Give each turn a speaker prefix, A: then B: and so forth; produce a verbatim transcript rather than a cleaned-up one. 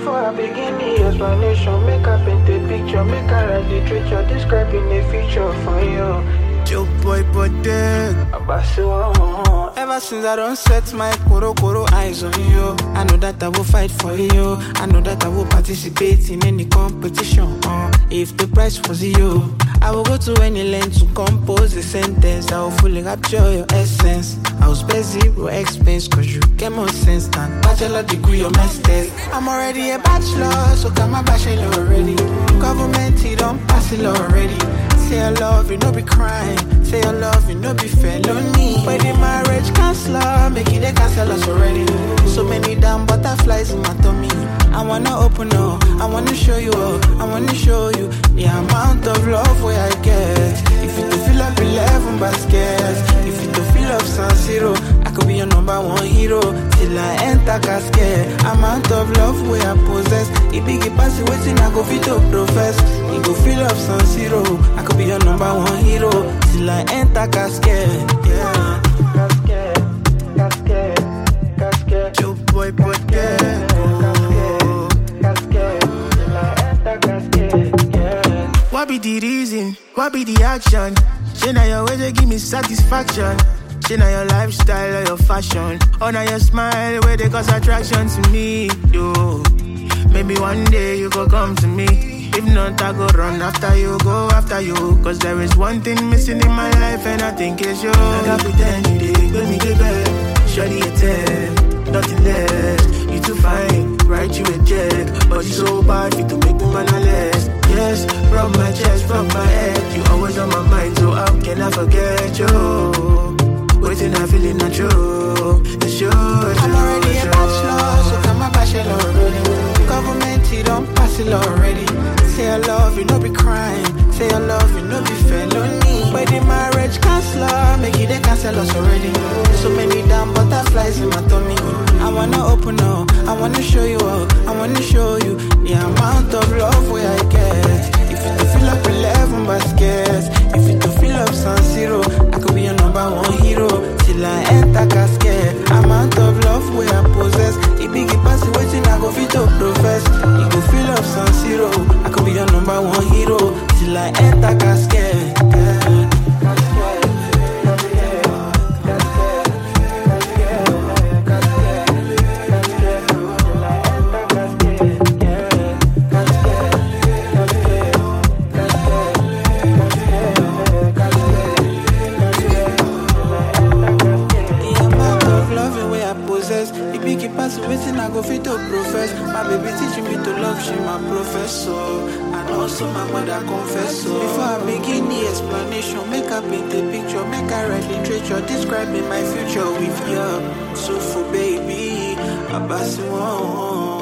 A: Before I begin the explanation, make I paint a picture, make I write literature, describing a future for you.
B: Joe boy, but dead. Ever since I don't set my koro koro eyes on you, I know that I will fight for you. I know that I will participate in any competition. Uh, if the price was you, I will go to any length to compose a sentence. I will fully capture your essence. I will spare zero expense, cause you get more sense than bachelor degree or master's. I'm already a bachelor, so come my bachelor already. Government, he don't pass it already. Say I love you, no be crime. Say I love you, no be felony. But the marriage counselor, make it a cancel us already. So many damn butterflies in my tummy. I wanna open up, I wanna show you up, I wanna show you the amount of love where I get. If you to fill up eleven baskets, if you to fill up San Siro, I could be your number one hero till I enter casket. Amount of love where I possess. It big it pass it waiting, I go fit to profess. You go fill up San Siro, I could be your number one hero till I enter casket. Yeah.
A: Casket, casket, casket.
B: Joe boy, but yeah. What be the reason? What be the action? Say now your way they give me satisfaction. Say now your lifestyle or your fashion. Or now your smile where they cause attraction to me. Yo, maybe one day you go come to me. If not, I go run after you, go after you. Cause there is one thing missing in my life and I think it's you. I can't pretend you did, let me get back. Shawty a ten, nothing less. You too fine, write you a check. But you so bad, you to make me mannerless. Yes, rub my chest, rub my head. You always on my mind, so how can I forget you? Waiting, I feeling not true. It's you, it's I'm already a bachelor, so come my bachelor already. Government, he don't pass it already. Say I love you, no be crime. Say I love you, no be felony. But the marriage counselor, make it a cancel us already. So many damn butterflies in my tummy. I wanna open up, I wanna show you up, I wanna show you the amount of love where I get. If you to fill up eleven baskets, if you to fill up San Siro, I could be your number one hero till I enter casket. Amount of love where I possess. It big it pass it waiting, I go fit to profess. You go fill up San Siro, I could be your number one hero till I enter casket. Yeah. Waiting, I go fit to profess. My baby teaching me to love, she my professor. And also my mother confessor. Before I begin the explanation, make I paint a picture, make I write literature, describing my future with you. So for baby, I pass you on.